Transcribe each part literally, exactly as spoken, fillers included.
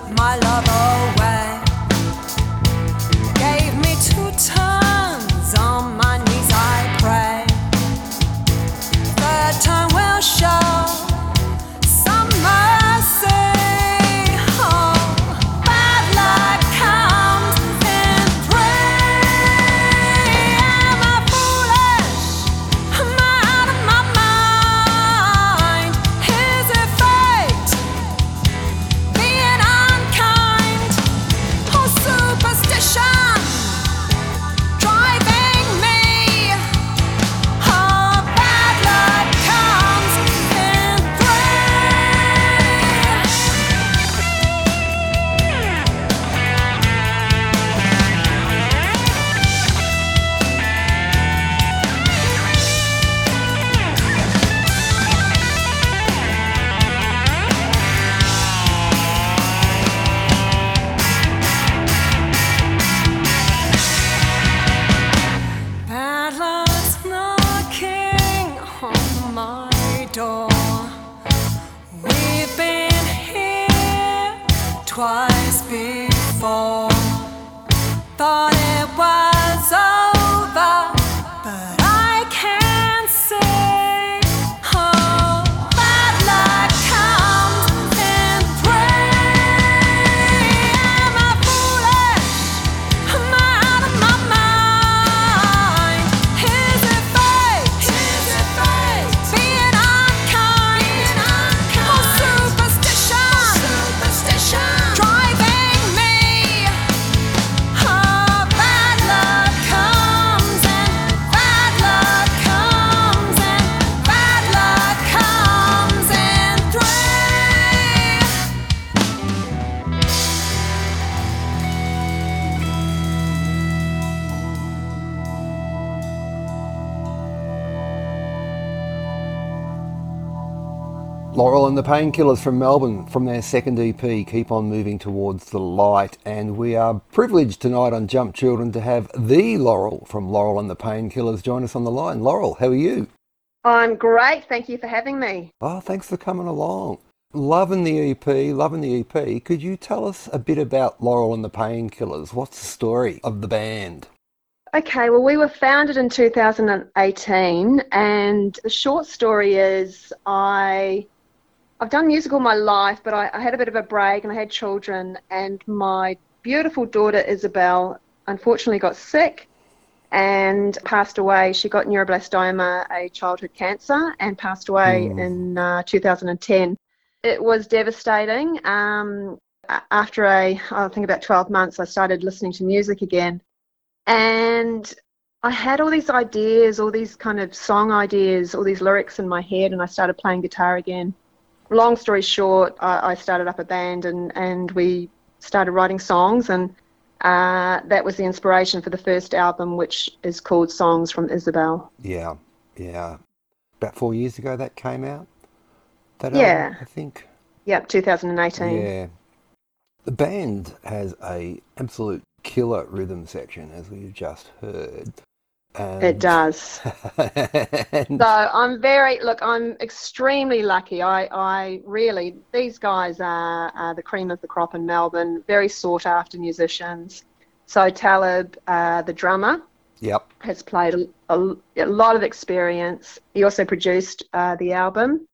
my love away. Gave me two turns, on my knees I pray. Third time will show some mercy. Oh, bad luck comes in three. Am I foolish? Am I out of my mind? Is it fate being unkind? Or superstition driving me? Oh, bad luck comes in bad luck's knocking on my door. We've been here twice before. Thought it was over, but I can't say. Oh, bad luck comes in three. Am I foolish? Am I out of my mind? Is it fate? Is it fate being unkind? Or superstition? Superstition driving me? Oh, bad luck comes in, bad luck comes in, bad luck comes in three. Laurel and the Painkillers from Melbourne, from their second E P, Keep On Moving Towards the Light. And we are privileged tonight on Jump Children to have the Laurel from Laurel and the Painkillers join us on the line. Laurel, how are you? I'm great. Thank you for having me. Oh, thanks for coming along. Loving the E P, loving the E P. Could you tell us a bit about Laurel and the Painkillers? What's the story of the band? Okay, well, we were founded in two thousand eighteen, and the short story is I, I've done music all my life, but I, I had a bit of a break and I had children, and my beautiful daughter Isabel unfortunately got sick and passed away. She got neuroblastoma, a childhood cancer, and passed away Mm. in uh, two thousand ten. It was devastating. Um, a- after a, I think about twelve months, I started listening to music again. And I had all these ideas, all these kind of song ideas, all these lyrics in my head, and I started playing guitar again. Long story short, I, I started up a band and, and we started writing songs, and uh, that was the inspiration for the first album, which is called Songs from Isabel. Yeah, yeah. About four years ago that came out, that Yeah. album, I think. Yep, two thousand eighteen. Yeah. The band has a absolute killer rhythm section, as we've just heard. And, It does. and So I'm very, look, I'm extremely lucky. I, I really, these guys are, are the cream of the crop in Melbourne, very sought after musicians. So Talib, uh, the drummer, yep. has played a, a, a lot of experience. He also produced uh, the album.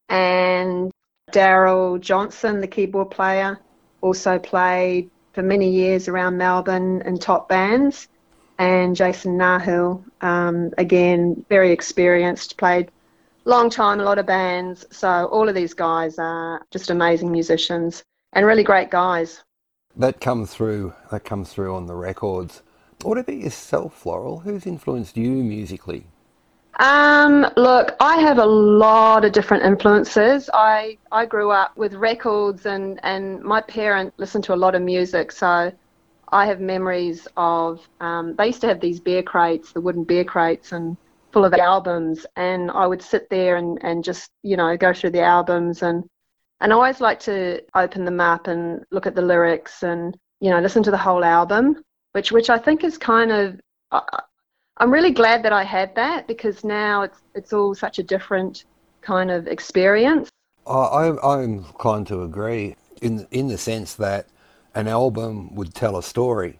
And Daryl Johnson, the keyboard player, also played for many years around Melbourne in top bands. And Jason Nahil, um, again, very experienced, played long time, a lot of bands. So all of these guys are just amazing musicians and really great guys. That comes through. That comes through on the records. What about yourself, Laurel? Who's influenced you musically? Um, look, I have a lot of different influences. I, I grew up with records, and, and my parent listened to a lot of music, so I have memories of, um, they used to have these beer crates, the wooden beer crates, and full of albums, and I would sit there and, and just, you know, go through the albums, and, and I always like to open them up and look at the lyrics and, you know, listen to the whole album, which, which I think is kind of, uh, I'm really glad that I had that, because now it's it's all such a different kind of experience. I, I- I'm inclined to agree. in in the sense that an album would tell a story,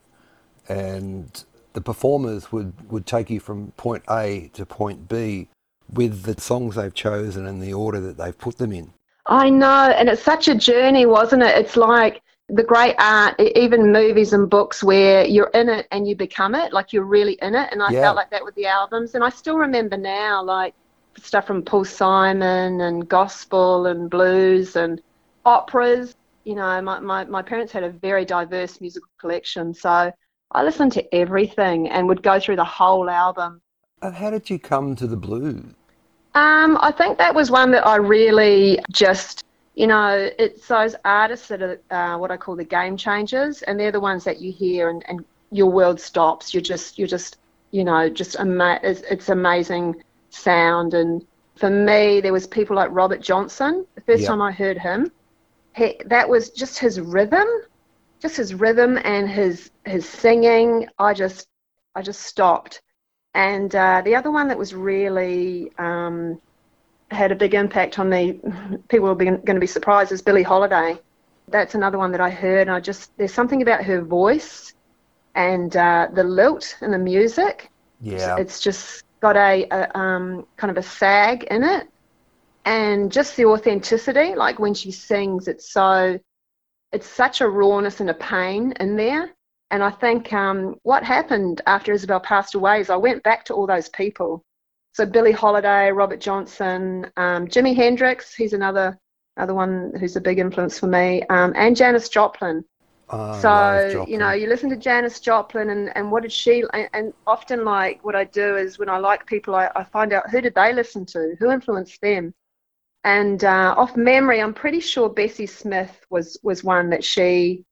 and the performers would, would take you from point A to point B with the songs they've chosen and the order that they've put them in. I know, and it's such a journey, wasn't it? It's like the great art, e- even movies and books where you're in it and you become it, like you're really in it. And I Yeah. felt like that with the albums. And I still remember now, like stuff from Paul Simon and gospel and blues and operas. You know, my, my, my parents had a very diverse musical collection. So I listened to everything and would go through the whole album. And how did you come to the blues? Um, I think that was one that I really just, you know, it's those artists that are uh, what I call the game changers, and they're the ones that you hear and, and your world stops. You're just, you're just, you know, just ama- it's, it's amazing sound. And for me, there was people like Robert Johnson. The first Yep. time I heard him, he, that was just his rhythm, just his rhythm and his his singing. I just, I just stopped. And uh, the other one that was really um, had a big impact on me, people are going to be surprised, is Billie Holiday. That's another one that I heard, and I just, there's something about her voice and uh, the lilt and the music. Yeah. It's just got a, a um, kind of a sag in it, and just the authenticity. Like when she sings, it's so, it's such a rawness and a pain in there. And I think um, what happened after Isabel passed away is I went back to all those people. So Billie Holiday, Robert Johnson, um, Jimi Hendrix, he's another another one who's a big influence for me, um, and Janis Joplin. Oh, So, love Joplin. you know, you listen to Janis Joplin and, and what did she, and, and often like what I do is when I like people, I, I find out who did they listen to, who influenced them. And uh, off memory, I'm pretty sure Bessie Smith was, was one that she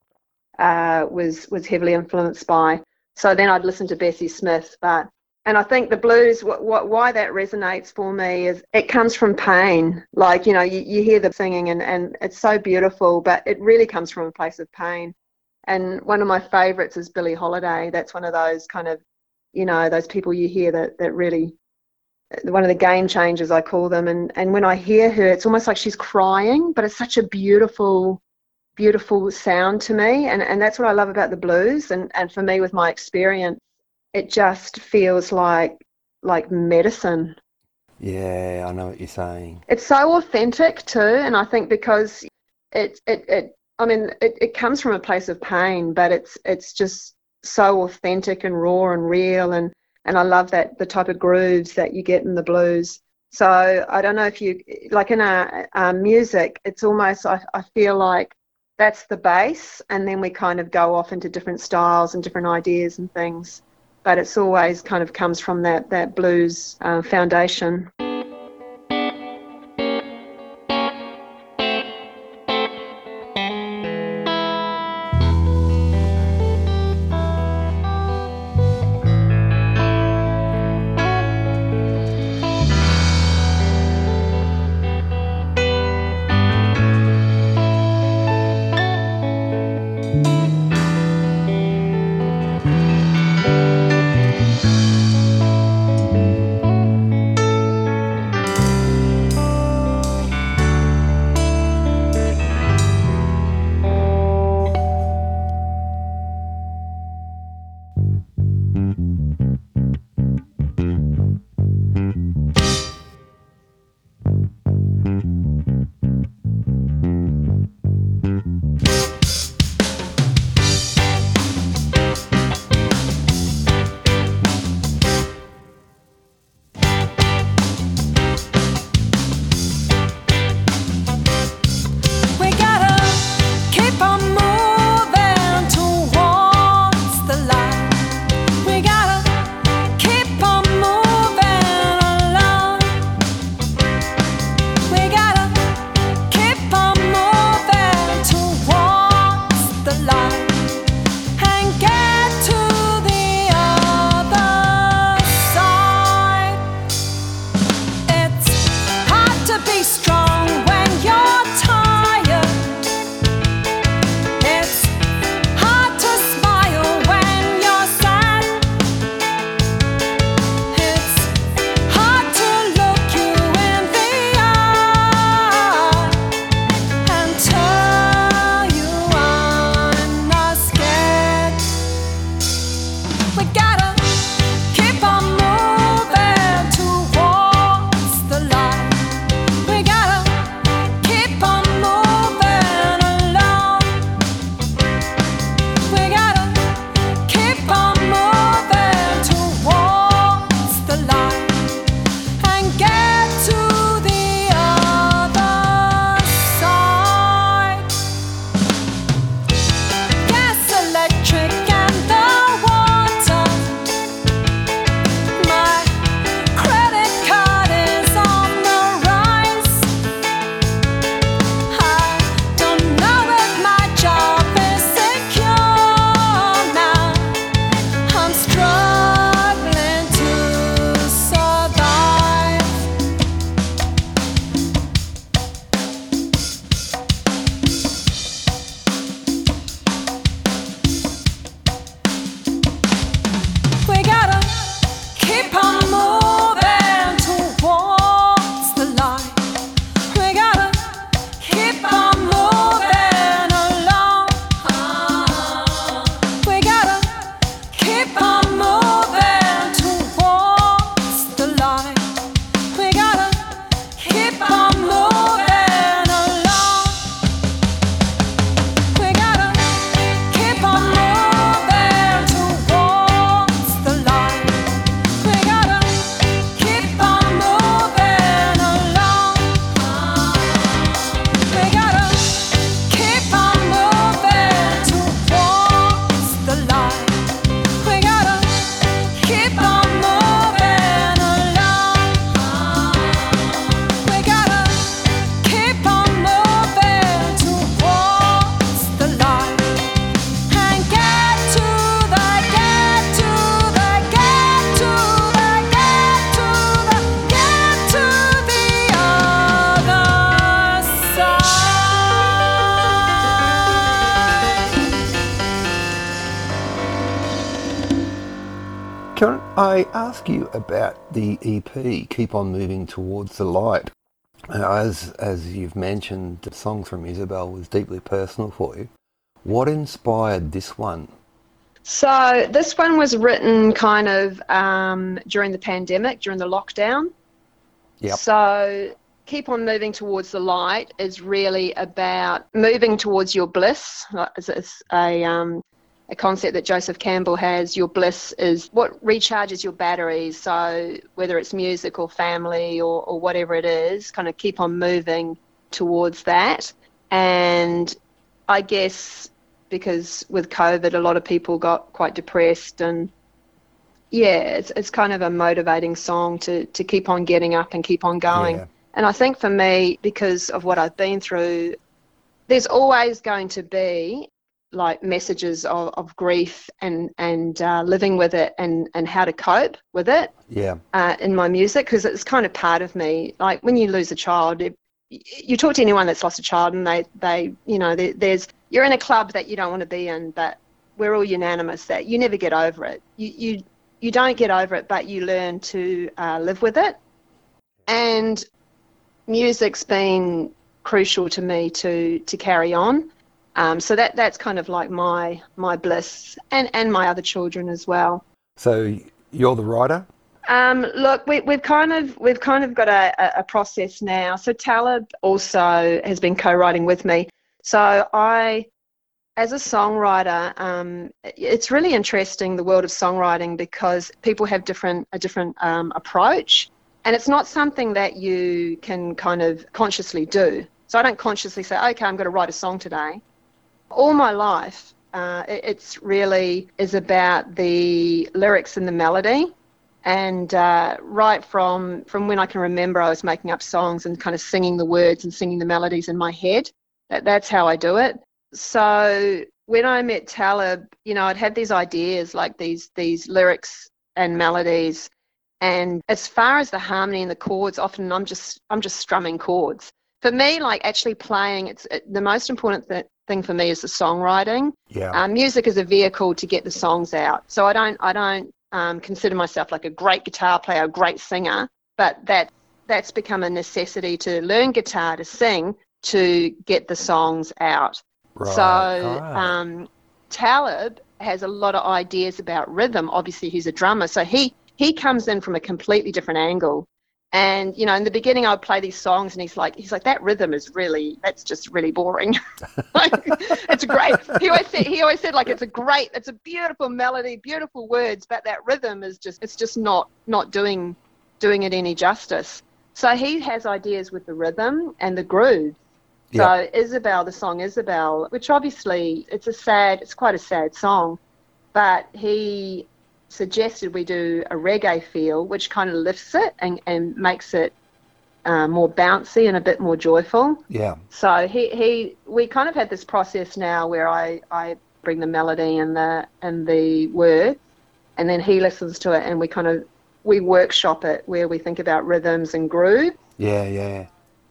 uh, was was heavily influenced by. So then I'd listen to Bessie Smith. But and I think the blues, what, what, why that resonates for me is it comes from pain. Like, you know, you, you hear the singing and, and it's so beautiful, but it really comes from a place of pain. And one of my favourites is Billie Holiday. That's one of those kind of, you know, those people you hear that, that really, one of the game changers, I call them. And, and when I hear her, it's almost like she's crying, but it's such a beautiful, beautiful sound to me. And, and that's what I love about the blues. And, and for me, with my experience, it just feels like like medicine. Yeah, I know what you're saying. It's so authentic too. And I think because it, it, it I mean, it, it comes from a place of pain, but it's it's just so authentic and raw and real. And, and I love that, the type of grooves that you get in the blues. So I don't know if you, like in our, our music, it's almost, I, I feel like that's the base, and then we kind of go off into different styles and different ideas and things. But it's always kind of comes from that, that blues uh, foundation. I ask you about the E P, Keep On Moving Towards the Light. Uh, As, as you've mentioned, the Songs from Isabel was deeply personal for you. What inspired this one? So this one was written kind of um, during the pandemic, during the lockdown. Yep. So Keep On Moving Towards the Light is really about moving towards your bliss. Uh, It's, it's a, um, a concept that Joseph Campbell has. Your bliss is what recharges your batteries. So whether it's music or family or, or whatever it is, kind of keep on moving towards that. And I guess because with COVID, a lot of people got quite depressed, and yeah, it's it's kind of a motivating song to to keep on getting up and keep on going. Yeah. And I think for me, because of what I've been through, there's always going to be like messages of, of grief and and uh, living with it and and how to cope with it Yeah. uh, in my music, because it's kind of part of me. Like when you lose a child, it, you talk to anyone that's lost a child, and they they you know there, there's you're in a club that you don't want to be in, but we're all unanimous that you never get over it. You you you don't get over it, but you learn to uh, live with it. And music's been crucial to me to to carry on. Um, so that that's kind of like my my bliss, and and my other children as well. So you're the writer? Um, look, we, we've kind of we've kind of got a, a, a process now. So Talib also has been co-writing with me. So I, as a songwriter, um, it's really interesting, the world of songwriting, because people have different a different um, approach, and it's not something that you can kind of consciously do. So I don't consciously say, okay, I'm going to write a song today. All my life, uh, it, it's really is about the lyrics and the melody. And uh, right from, from when I can remember, I was making up songs and kind of singing the words and singing the melodies in my head. That, that's how I do it. So when I met Talib, you know, I'd had these ideas, like these these lyrics and melodies. And as far as the harmony and the chords, often I'm just I'm just strumming chords. For me, like actually playing, it's it, the most important th- thing for me is the songwriting. Yeah. Um, music is a vehicle to get the songs out. So I don't I don't. Um, consider myself like a great guitar player, a great singer, but that that's become a necessity to learn guitar, to sing, to get the songs out. Right. So Right. um, Talib has a lot of ideas about rhythm. Obviously, he's a drummer, so he he comes in from a completely different angle. And you know, in the beginning, I would play these songs, and he's like, he's like, that rhythm is really, that's just really boring. Like, it's great. He always said, he always said, like, it's a great, it's a beautiful melody, beautiful words, but that rhythm is just, it's just not, not doing, doing it any justice. So he has ideas with the rhythm and the groove. So Yep. Isabel, the song Isabel, which obviously it's a sad, it's quite a sad song, but he suggested we do a reggae feel, which kind of lifts it and, and makes it uh, more bouncy and a bit more joyful. Yeah. So he, he we kind of had this process now where I, I bring the melody and the and the words, and then he listens to it, and we kind of we workshop it where we think about rhythms and groove. Yeah, yeah.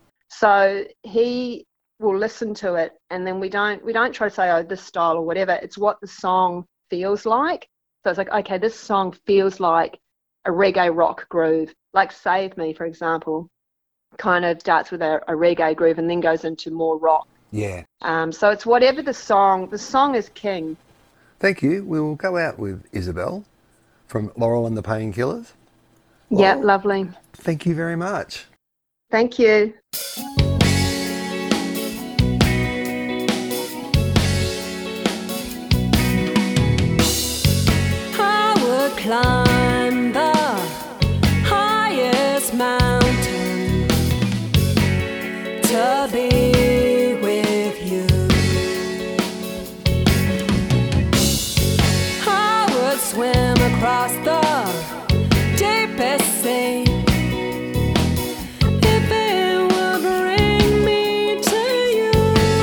So he will listen to it, and then we don't we don't try to say, oh, this style or whatever. It's what the song feels like. So it's like, okay, this song feels like a reggae rock groove, like Save Me, for example, kind of starts with a, a reggae groove and then goes into more rock. Yeah. Um, so it's whatever the song, the song is king. Thank you. We will go out with Isabel from Laurel and the Painkillers. Yeah, Laurel, lovely. thank you very much. Thank you. I would climb the highest mountain to be with you. I would swim across the deepest sea if it would bring me to you.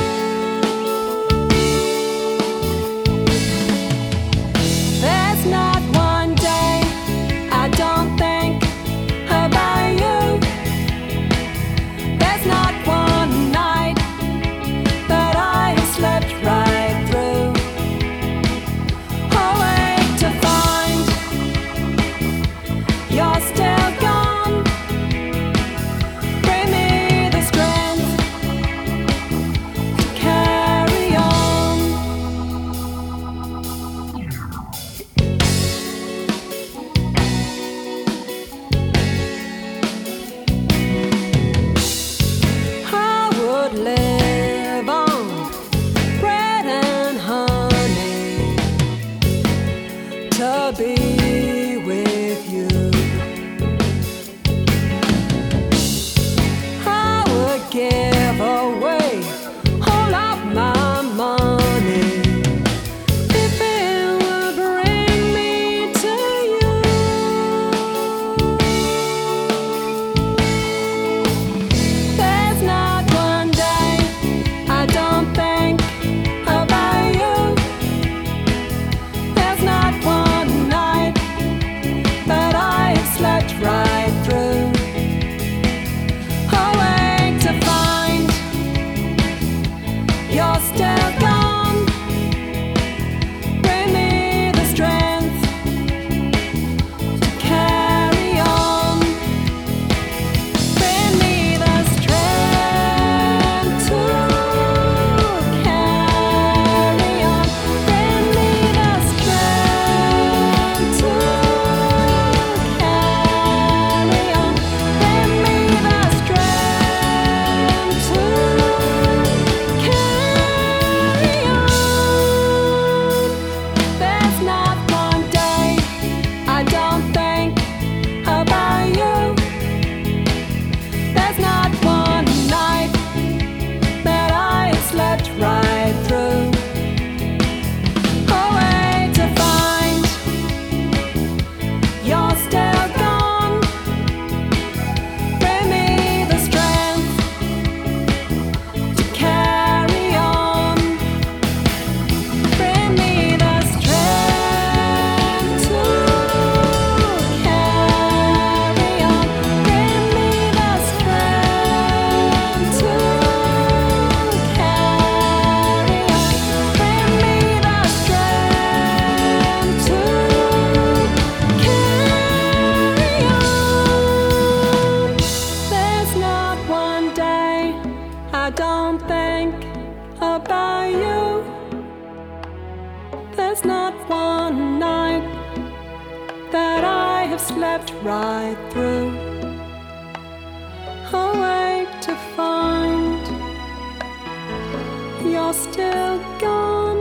There's not one day I don't think about you. There's not one night don't think about you. There's not one night that I have slept right through, awake to find you're still gone.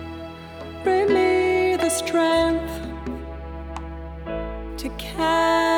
Bring me the strength to carry